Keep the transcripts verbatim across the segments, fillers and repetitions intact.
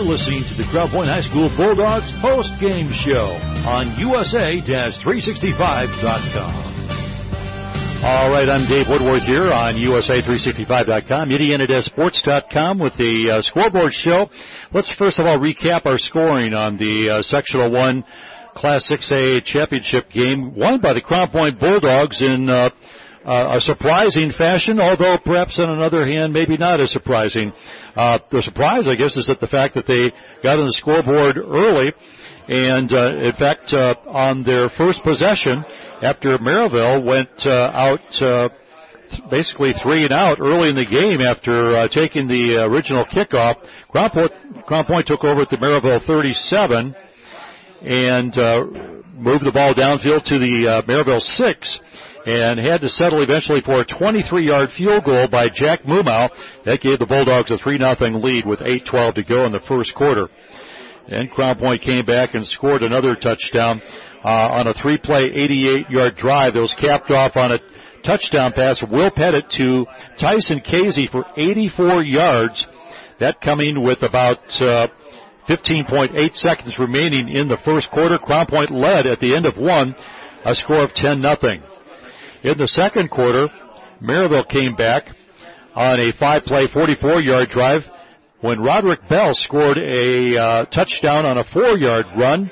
listening to the Crown Point High School Bulldogs post-game show on U S A three sixty-five dot com. All right, I'm Dave Woodworth here on U S A three sixty-five dot com, Indiana Des Sports dot com with the uh, scoreboard show. Let's first of all recap our scoring on the uh, Sectional one Class six A championship game won by the Crown Point Bulldogs in uh, uh, a surprising fashion, although perhaps on another hand, maybe not as surprising. Uh, the surprise, I guess, is that the fact that they got on the scoreboard early, and uh, in fact, uh, on their first possession, after Maryville went uh, out uh, th- basically three and out early in the game after uh, taking the uh, original kickoff, Crown Point, Crown Point took over at the Maryville thirty-seven and uh, moved the ball downfield to the uh, Maryville six, and had to settle eventually for a twenty-three-yard field goal by Jack Mumau. That gave the Bulldogs a three nothing lead with eight twelve to go in the first quarter. And Crown Point came back and scored another touchdown uh, on a three-play, eighty-eight-yard drive that was capped off on a touchdown pass from Will Pettit to Tyson Casey for eighty-four yards. That coming with about uh, fifteen point eight seconds remaining in the first quarter. Crown Point led at the end of one, a score of ten nothing. In the second quarter, Maryville came back on a five-play, forty-four-yard drive when Roderick Bell scored a uh, touchdown on a four-yard run,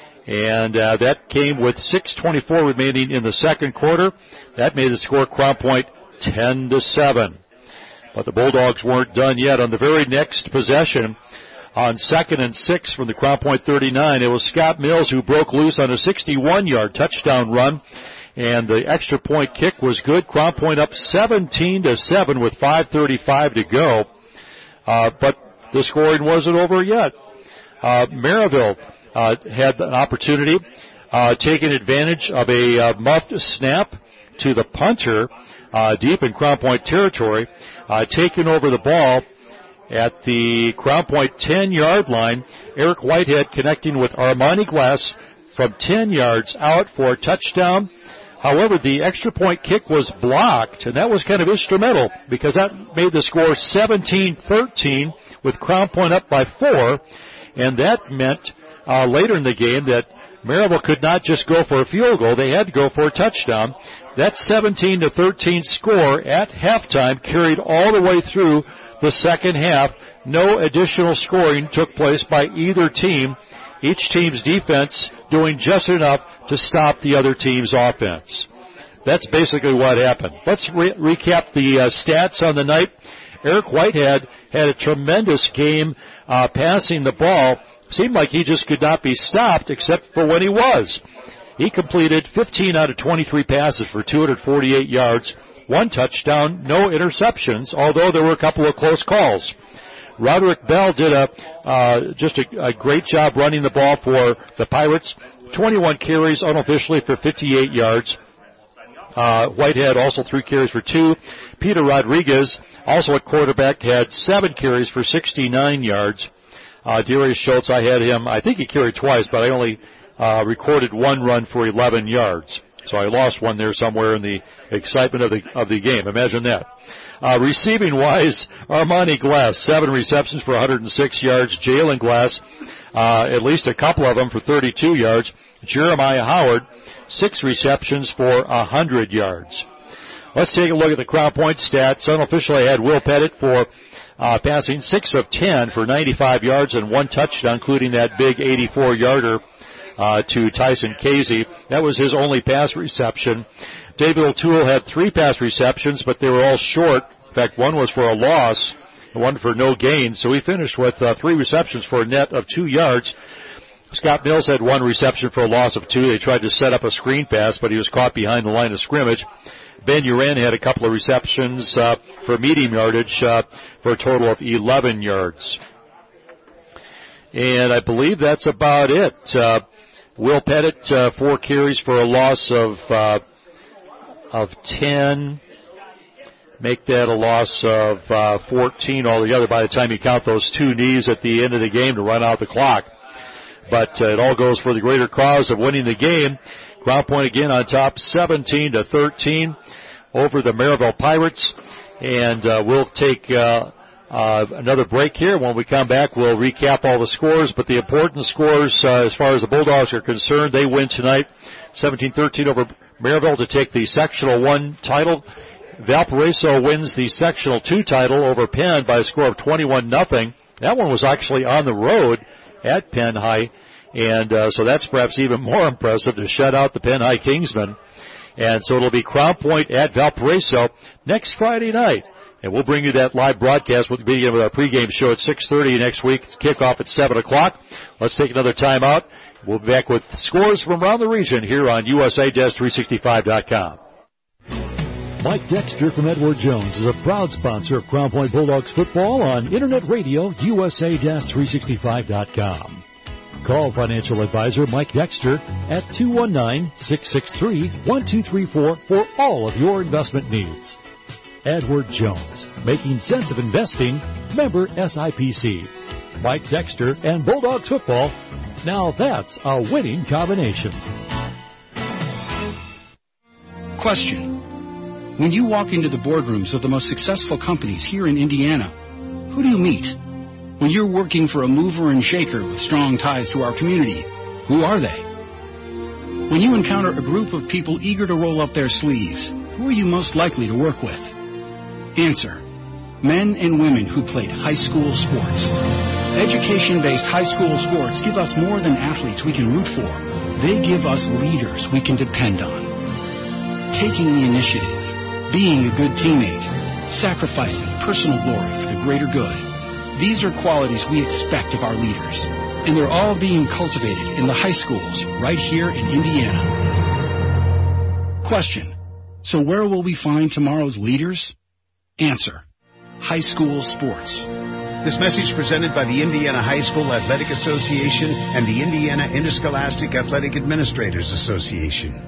and uh, that came with six twenty-four remaining in the second quarter. That made the score Crown Point ten to seven. But the Bulldogs weren't done yet. On the very next possession, on second and six from the Crown Point thirty-nine, it was Scott Mills who broke loose on a sixty-one-yard touchdown run, and the extra point kick was good. Crown Point up seventeen to seven with five thirty-five to go. Uh, but the scoring wasn't over yet. Uh, Maryville uh, had an opportunity, uh, taking advantage of a uh, muffed snap to the punter uh, deep in Crown Point territory, uh, taking over the ball at the Crown Point ten-yard line. Eric Whitehead connecting with Armani Glass from ten yards out for a touchdown. However, the extra point kick was blocked, and that was kind of instrumental because that made the score seventeen thirteen with Crown Point up by four, and that meant uh, later in the game that Maryville could not just go for a field goal. They had to go for a touchdown. That seventeen to thirteen score at halftime carried all the way through the second half. No additional scoring took place by either team. Each team's defense doing just enough to stop the other team's offense. That's basically what happened. Let's re- recap the uh, stats on the night. Eric Whitehead had a tremendous game uh, passing the ball. Seemed like he just could not be stopped except for when he was. He completed fifteen out of twenty-three passes for two hundred forty-eight yards, one touchdown, no interceptions, although there were a couple of close calls. Roderick Bell did a uh, just a, a great job running the ball for the Pirates. twenty-one carries unofficially for fifty-eight yards. Uh, Whitehead also three carries for two. Peter Rodriguez, also at quarterback, had seven carries for sixty-nine yards. Uh, Darius Schultz, I had him, I think he carried twice, but I only uh, recorded one run for eleven yards. So I lost one there somewhere in the excitement of the of the game. Imagine that. Uh, receiving-wise, Armani Glass, seven receptions for one hundred six yards. Jalen Glass, uh, at least a couple of them for thirty-two yards. Jeremiah Howard, six receptions for one hundred yards. Let's take a look at the Crown Point stats. Unofficially, I had Will Pettit for uh, passing six of ten for ninety-five yards and one touchdown, including that big eighty-four-yarder uh, to Tyson Casey. That was his only pass reception. David O'Toole had three pass receptions, but they were all short. In fact, one was for a loss, one for no gain. So he finished with uh, three receptions for a net of two yards. Scott Mills had one reception for a loss of two. They tried to set up a screen pass, but he was caught behind the line of scrimmage. Ben Uren had a couple of receptions uh, for medium yardage uh, for a total of eleven yards. And I believe that's about it. Uh, Will Pettit, uh, four carries for a loss of uh, of ten. Make that a loss of uh, fourteen altogether by the time you count those two knees at the end of the game to run out the clock. But uh, it all goes for the greater cause of winning the game. Crown Point again on top, seventeen to thirteen over the Maryville Pirates. And uh, we'll take uh, uh, another break here. When we come back, we'll recap all the scores, but the important scores uh, as far as the Bulldogs are concerned, they win tonight seventeen thirteen over Maryville to take the Sectional one title. Valparaiso wins the Sectional two title over Penn by a score of twenty-one nothing. That one was actually on the road at Penn High, and uh, so that's perhaps even more impressive to shut out the Penn High Kingsmen. And so it'll be Crown Point at Valparaiso next Friday night. And we'll bring you that live broadcast. We'll be with our pregame show at six thirty next week, kickoff at seven o'clock. Let's take another time out. We'll be back with scores from around the region here on U S A three sixty-five dot com. Mike Dexter from Edward Jones is a proud sponsor of Crown Point Bulldogs football on Internet Radio, U S A three sixty-five dot com. Call financial advisor Mike Dexter at two one nine, six six three, one two three four for all of your investment needs. Edward Jones, making sense of investing, member S I P C. Mike Dexter and Bulldogs football, now that's a winning combination. Question. When you walk into the boardrooms of the most successful companies here in Indiana, who do you meet? When you're working for a mover and shaker with strong ties to our community, who are they? When you encounter a group of people eager to roll up their sleeves, who are you most likely to work with? Answer. Men and women who played high school sports. Education-based high school sports give us more than athletes we can root for. They give us leaders we can depend on. Taking the initiative, being a good teammate, sacrificing personal glory for the greater good. These are qualities we expect of our leaders, and they're all being cultivated in the high schools right here in Indiana. Question. So where will we find tomorrow's leaders? Answer. High school sports. This message presented by the Indiana High School Athletic Association and the Indiana Interscholastic Athletic Administrators Association.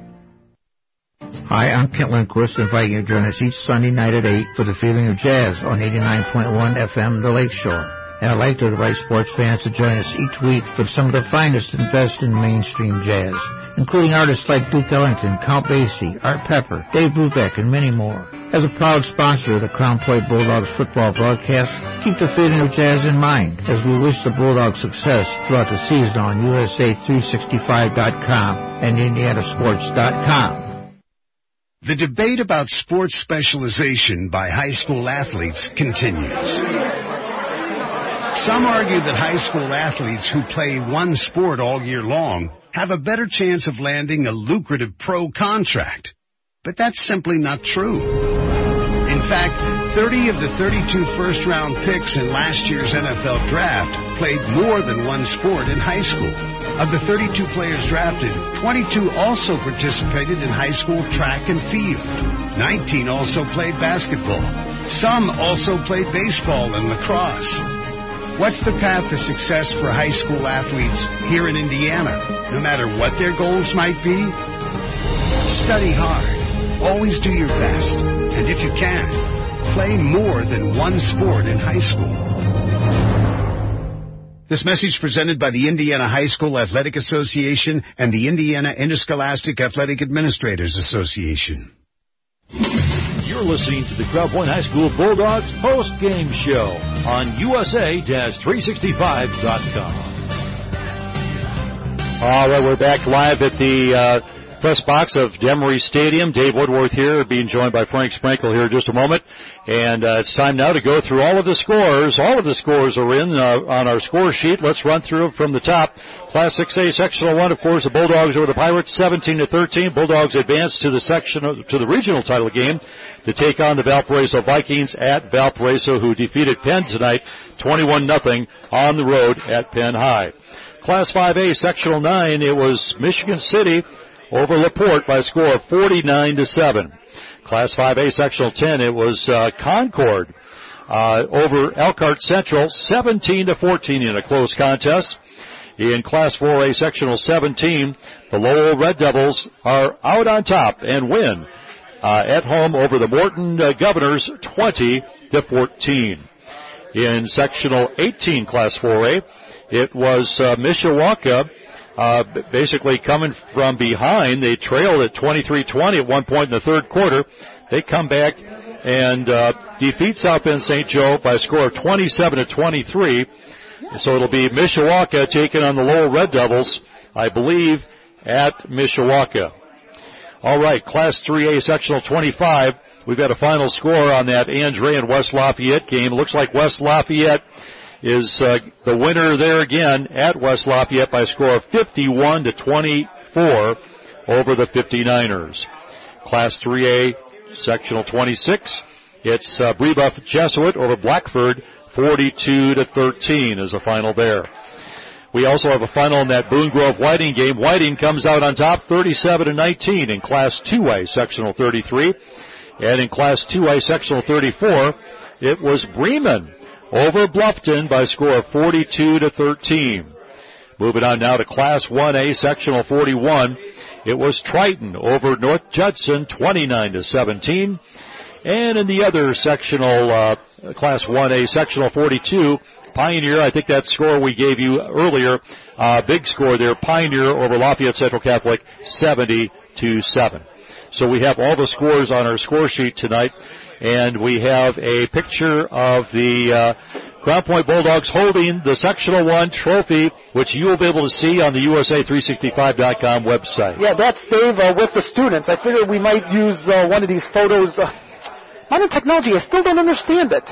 Hi, I'm Kent Lindquist, inviting you to join us each Sunday night at eight for the Feeling of Jazz on eighty-nine point one F M, The Lakeshore. And I'd like to invite sports fans to join us each week for some of the finest and best in mainstream jazz, including artists like Duke Ellington, Count Basie, Art Pepper, Dave Brubeck, and many more. As a proud sponsor of the Crown Point Bulldogs football broadcast, keep the Feeling of Jazz in mind as we wish the Bulldogs success throughout the season on U S A three sixty-five dot com and Indiana Sports dot com. The debate about sports specialization by high school athletes continues. Some argue that high school athletes who play one sport all year long have a better chance of landing a lucrative pro contract. But that's simply not true. In fact, thirty of the thirty-two first-round picks in last year's N F L draft played more than one sport in high school. Of the thirty-two players drafted, twenty-two also participated in high school track and field. nineteen also played basketball. Some also played baseball and lacrosse. What's the path to success for high school athletes here in Indiana, no matter what their goals might be? Study hard. Always do your best. And if you can, play more than one sport in high school. This message presented by the Indiana High School Athletic Association and the Indiana Interscholastic Athletic Administrators Association. You're listening to the Crown Point High School Bulldogs post-game show on U S A three sixty-five dot com. All right, we're back live at the uh, press box of Demery Stadium. Dave Woodworth here, being joined by Frank Sprinkle here in just a moment. And uh, it's time now to go through all of the scores. All of the scores are in uh, on our score sheet. Let's run through them from the top. Class six A, Sectional one, of course, the Bulldogs over the Pirates, seventeen to thirteen. Bulldogs advance to the section to the regional title game to take on the Valparaiso Vikings at Valparaiso, who defeated Penn tonight, twenty-one nothing on the road at Penn High. Class five A, Sectional nine, it was Michigan City over LaPorte by a score of forty-nine to seven. Class five A, Sectional ten, it was uh, Concord uh, over Elkhart Central, seventeen to fourteen in a close contest. In Class four A, Sectional seventeen, the Lowell Red Devils are out on top and win uh, at home over the Morton uh, Governors, twenty to fourteen. In Sectional eighteen, Class four A, it was uh, Mishawaka Uh, basically coming from behind. They trailed at twenty-three twenty at one point in the third quarter. They come back and uh, defeats South Bend Saint Joe by a score of twenty-seven to twenty-three. So it'll be Mishawaka taking on the Lowell Red Devils, I believe, at Mishawaka. All right, Class three A Sectional twenty-five. We've got a final score on that Andre and West Lafayette game. It looks like West Lafayette is uh, the winner there again at West Lafayette by a score of fifty-one to twenty-four over the fifty-niners. Class three A Sectional twenty-six. It's uh, Brebeuf Jesuit over Blackford, forty-two to thirteen is the final there. We also have a final in that Boone Grove Whiting game. Whiting comes out on top, thirty-seven to nineteen in Class two A Sectional thirty-three. And in Class two A Sectional thirty-four, it was Bremen over Bluffton by a score of forty-two to thirteen. Moving on now to Class one A Sectional forty-one, it was Triton over North Judson, twenty-nine to seventeen. And in the other sectional, uh, Class one A Sectional forty-two, Pioneer, I think that score we gave you earlier, uh, big score there, Pioneer over Lafayette Central Catholic, seventy to seven. So we have all the scores on our score sheet tonight, and we have a picture of the uh, Crown Point Bulldogs holding the Sectional one trophy, which you will be able to see on the U S A three sixty-five dot com website. Yeah, that's Dave uh, with the students. I figured we might use uh, one of these photos. Uh, modern technology, I still don't understand it.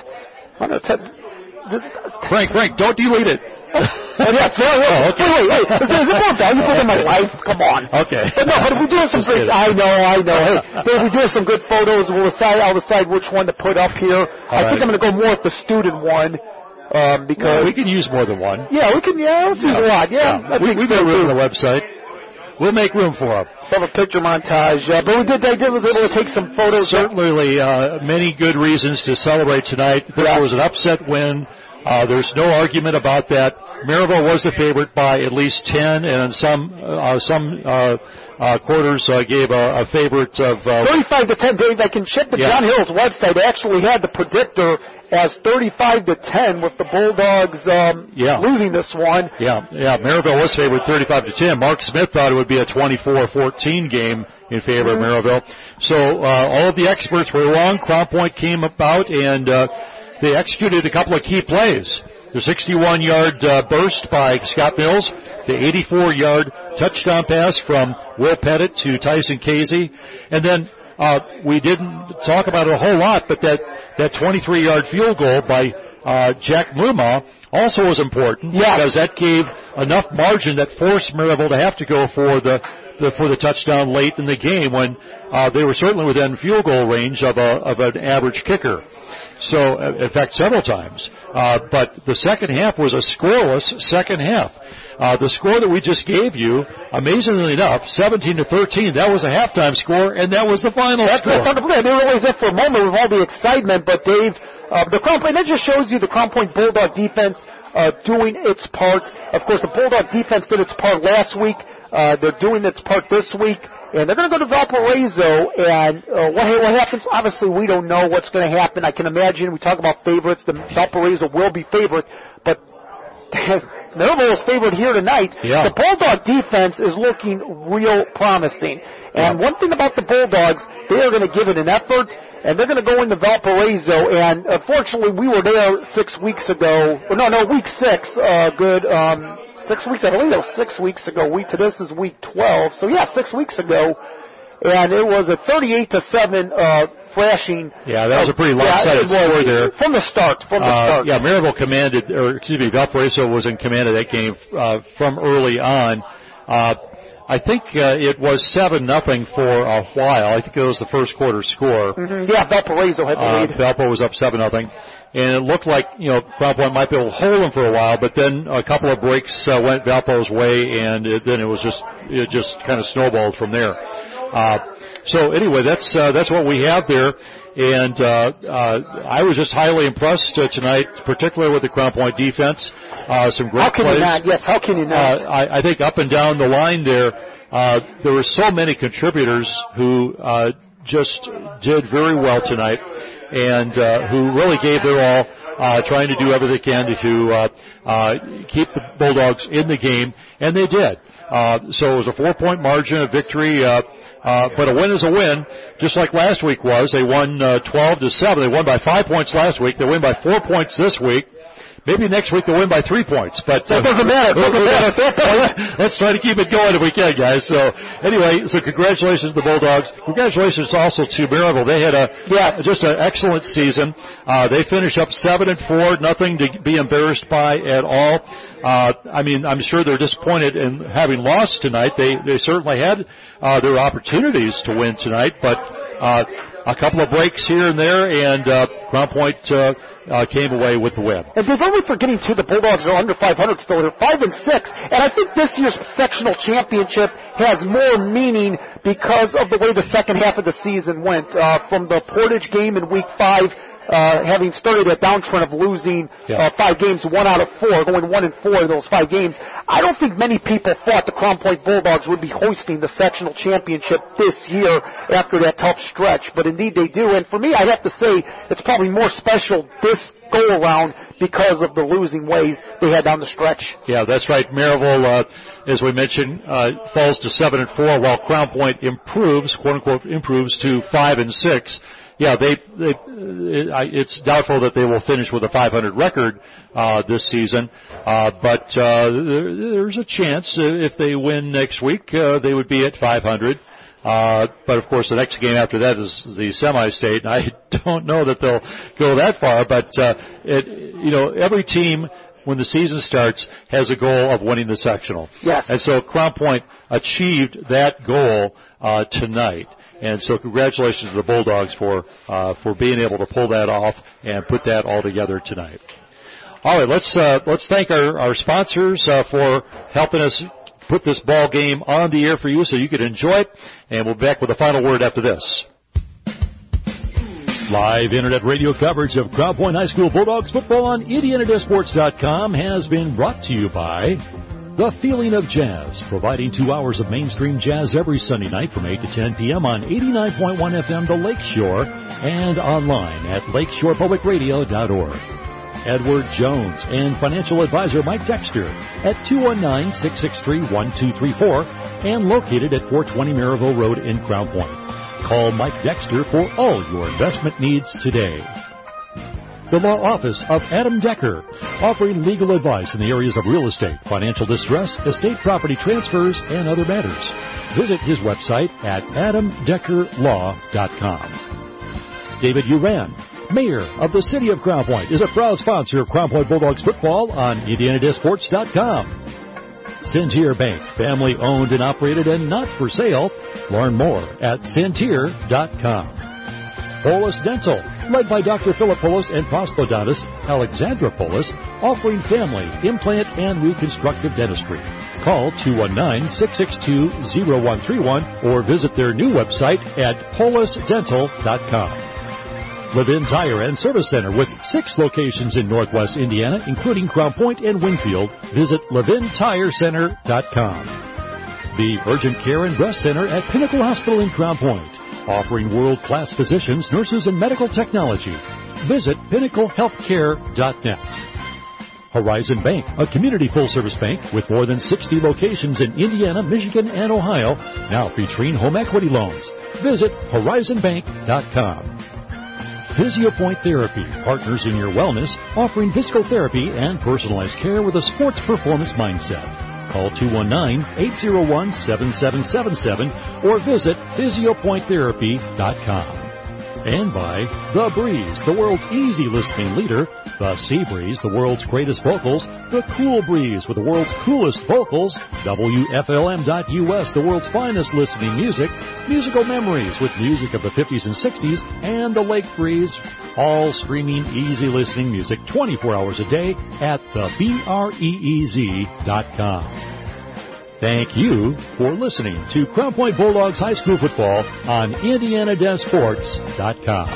Te- Frank, Frank, don't delete it. Oh, yeah, it's very well. Oh, okay. Wait, wait, wait. Is, is it more valuable than my life? Come on. Okay. But no, but if we're doing some good, I know, I know. Hey, but if we're doing some good photos, we'll decide, I'll decide which one to put up here. All I right. think I'm going to go more with the student one, um, because. Well, we can use more than one. Yeah, we can, yeah, let's use yeah. a lot. Yeah. yeah. We, we've got room on the website. We'll make room for them. Have a picture montage. Uh, but we did, I did, was able to take some photos. Certainly, uh, many good reasons to celebrate tonight. This yeah. was an upset win. Uh, there's no argument about that. Maryville was the favorite by at least ten, and some uh, some uh, uh, quarters uh, gave a, a favorite of uh, thirty-five to ten. Dave, I can check the yeah. John Hill's website. They actually had the predictor as thirty-five to ten with the Bulldogs um, yeah. losing this one. Yeah, yeah. Maryville was favored thirty-five to ten. Mark Smith thought it would be a twenty-four fourteen game in favor mm-hmm. of Maryville. So uh, all of the experts were wrong. Crown Point came about and uh, they executed a couple of key plays. The sixty-one-yard uh, burst by Scott Mills, the eighty-four-yard touchdown pass from Will Pettit to Tyson Casey, and then uh, we didn't talk about it a whole lot, but that, that twenty-three-yard field goal by uh, Jack Muma also was important yes. because that gave enough margin that forced Maryville to have to go for the, the for the touchdown late in the game when uh, they were certainly within field goal range of a of an average kicker. So, in fact, several times. Uh, but the second half was a scoreless second half. Uh, the score that we just gave you, amazingly enough, seventeen to thirteen, that was a halftime score, and that was the final that's, score. That's unbelievable. I didn't realize that for a moment with all the excitement, but Dave, uh, the Crown Point, that just shows you the Crown Point Bulldog defense uh, doing its part. Of course, the Bulldog defense did its part last week. Uh, they're doing its part this week. And they're going to go to Valparaiso, and uh, what, what happens, obviously we don't know what's going to happen. I can imagine, we talk about favorites, the Valparaiso will be favored, but Maryville is favored here tonight. Yeah. The Bulldog defense is looking real promising. And yeah. one thing about the Bulldogs, they are going to give it an effort, and they're going to go into Valparaiso, and unfortunately we were there six weeks ago, or no, no, week six, uh, good, um, Six weeks, I believe that was six weeks ago. Week to this is week twelve. So yeah, six weeks ago, and it was a thirty-eight to seven uh, thrashing. Yeah, that was a pretty lopsided yeah, score there from the start. From the uh, start. Yeah, Maryville commanded, or excuse me, Valparaiso was in command of that game uh, from early on. Uh, I think uh, it was seven nothing for a while. I think it was the first quarter score. Mm-hmm. Yeah, Valparaiso had the lead. Uh, Valpo was up seven nothing. And it looked like, you know, Crown Point might be able to hold them for a while, but then a couple of breaks uh, went Valpo's way, and it, then it was just, it just kind of snowballed from there. Uh, so anyway, that's, uh, that's what we have there. And, uh, uh, I was just highly impressed uh, tonight, particularly with the Crown Point defense. Uh, some great How can plays. you not? Yes, how can you not? Uh, I, I think up and down the line there, uh, there were so many contributors who, uh, just did very well tonight, and uh, who really gave their all. uh, trying to do everything they can to uh, uh, keep the Bulldogs in the game, and they did. Uh, so it was a four-point margin of victory. Uh, Uh, but a win is a win, just like last week was. They won uh, twelve to seven. They won by five points last week. They win by four points this week. Maybe next week they'll win by three points. But uh, that doesn't matter. It doesn't matter at that point. Let's try to keep it going if we can, guys. So anyway, so congratulations to the Bulldogs. Congratulations also to Maryville. They had a yes. just an excellent season. Uh, they finished up seven and four, nothing to be embarrassed by at all. Uh, I mean, I'm sure they're disappointed in having lost tonight. They they certainly had uh, their opportunities to win tonight, but uh, a couple of breaks here and there, and uh, Crown Point uh, uh, came away with the win. And they've only forgetting too, the Bulldogs are under five hundred still. They're five and six, and I think this year's sectional championship has more meaning because of the way the second half of the season went. Uh, from the Portage game in week five. Uh, having started a downtrend of losing yeah. uh, five games, one out of four, going one and four in those five games, I don't think many people thought the Crown Point Bulldogs would be hoisting the sectional championship this year after that tough stretch. But indeed they do. And for me, I have to say it's probably more special this go-around because of the losing ways they had down the stretch. Yeah, that's right. Maryville, uh, as we mentioned, uh, falls to seven and four, while Crown Point improves, quote-unquote, improves to five and six. Yeah, they, they, it's doubtful that they will finish with a five hundred record, uh, this season. Uh, but, uh, there, there's a chance if they win next week, uh, they would be at five hundred. Uh, but of course the next game after that is the semi-state, and I don't know that they'll go that far, but, uh, it, you know, every team, when the season starts, has a goal of winning the sectional. Yes. And so Crown Point achieved that goal, uh, tonight. And so congratulations to the Bulldogs for uh, for being able to pull that off and put that all together tonight. All right, let's uh, let's thank our, our sponsors uh, for helping us put this ball game on the air for you so you can enjoy it. And we'll be back with a final word after this. Live Internet radio coverage of Crown Point High School Bulldogs football on Indiana Desk Sports dot com has been brought to you by The Feeling of Jazz, providing two hours of mainstream jazz every Sunday night from eight to ten p.m. on eighty-nine point one F M The Lakeshore and online at lakeshore public radio dot org. Edward Jones and financial advisor Mike Dexter at two one nine, six six three, one two three four and located at four twenty Maryville Road in Crown Point. Call Mike Dexter for all your investment needs today. The Law Office of Adam Decker, offering legal advice in the areas of real estate, financial distress, estate property transfers, and other matters. Visit his website at adam decker law dot com. David Uran, Mayor of the City of Crown Point, is a proud sponsor of Crown Point Bulldogs football on Indiana Desk Sports dot com. Centeer Bank, family owned and operated and not for sale. Learn more at centeer dot com. Polis Dental, led by Doctor Philip Polis and prosthodontist Alexandra Polis, offering family, implant, and reconstructive dentistry. Call two one nine, six six two, zero one three one or visit their new website at polis dental dot com. Levin Tire and Service Center with six locations in Northwest Indiana, including Crown Point and Winfield. Visit levin tire center dot com. The Urgent Care and Breast Center at Pinnacle Hospital in Crown Point, offering world-class physicians, nurses, and medical technology. Visit pinnacle health care dot net. Horizon Bank, a community full-service bank with more than sixty locations in Indiana, Michigan, and Ohio, now featuring home equity loans. Visit horizon bank dot com. PhysioPoint Therapy, partners in your wellness, offering physical therapy and personalized care with a sports performance mindset. Call two one nine, eight zero one, seven seven seven seven or visit physio point therapy dot com. And by The Breeze, the world's easy listening leader, The Sea Breeze, the world's greatest vocals, The Cool Breeze with the world's coolest vocals, W F L M dot U S, the world's finest listening music, Musical Memories with music of the fifties and sixties, and The Lake Breeze, all streaming easy listening music twenty-four hours a day at the breez dot com. Thank you for listening to Crown Point Bulldogs High School Football on Indiana Desk Sports dot com.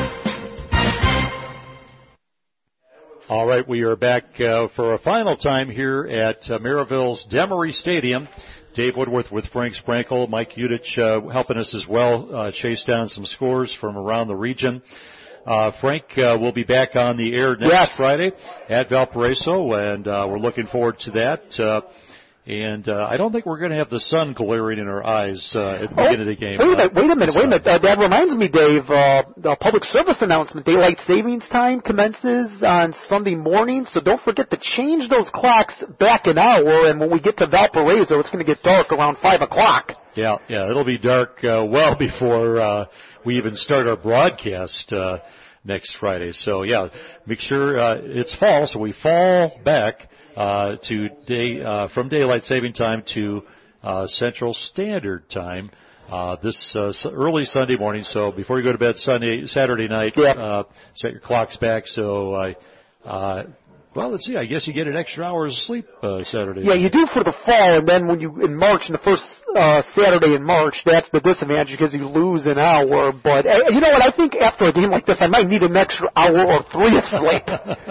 All right, we are back uh, for a final time here at uh, Maryville's Demery Stadium. Dave Woodworth with Frank Sprankle, Mike Udich uh, helping us as well uh, chase down some scores from around the region. Uh, Frank uh, will be back on the air next yes. Friday at Valparaiso, and uh, we're looking forward to that. Uh, And uh, I don't think we're going to have the sun glaring in our eyes uh, at the oh, beginning of the game. Wait a minute, uh, wait a minute, wait a minute. Uh, that reminds me, Dave, uh, the public service announcement, daylight savings time commences on Sunday morning, so don't forget to change those clocks back an hour, and when we get to Valparaiso, it's going to get dark around five o'clock. Yeah, yeah, it'll be dark uh, well before uh, we even start our broadcast uh, next Friday. So, yeah, make sure uh, it's fall, so we fall back Uh, to day uh, from daylight saving time to uh, Central Standard Time uh, this uh, early Sunday morning. So before you go to bed Sunday, Saturday night, yeah. uh, set your clocks back. So, uh, uh, well, let's see. I guess you get an extra hour of sleep uh, Saturday. Yeah, you do for the fall, and then when you in March, in the first uh, Saturday in March, that's the disadvantage because you lose an hour. But uh, you know what? I think after a game like this, I might need an extra hour or three of sleep.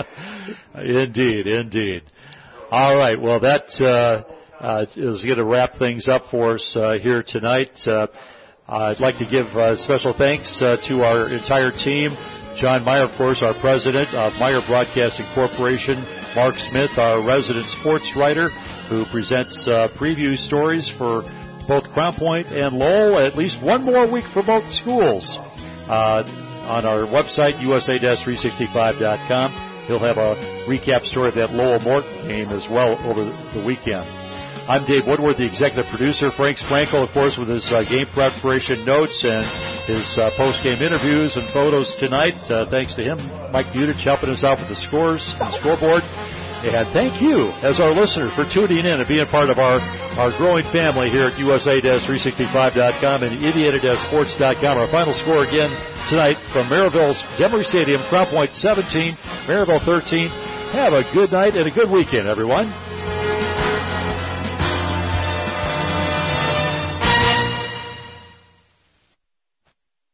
Indeed, indeed. All right. Well, that uh, uh, is going to wrap things up for us uh, here tonight. Uh, I'd like to give uh, special thanks uh, to our entire team. John Meyer, of course, our president of Meyer Broadcasting Corporation. Mark Smith, our resident sports writer, who presents uh, preview stories for both Crown Point and Lowell, at least one more week for both schools. Uh, on our website, U S A three sixty-five dot com. He'll have a recap story of that Lowell Morton game as well over the weekend. I'm Dave Woodward, the executive producer. Frank Sprankle, of course, with his uh, game preparation notes and his uh, post-game interviews and photos tonight. Uh, thanks to him. Mike Butich helping us out with the scores and the scoreboard. And thank you, as our listeners, for tuning in and being part of our, our growing family here at U S A three sixty-five dot com and Indiana sports dot com. Our final score again tonight from Maryville's Demery Stadium, Crown Point seventeen, Maryville thirteen. Have a good night and a good weekend, everyone.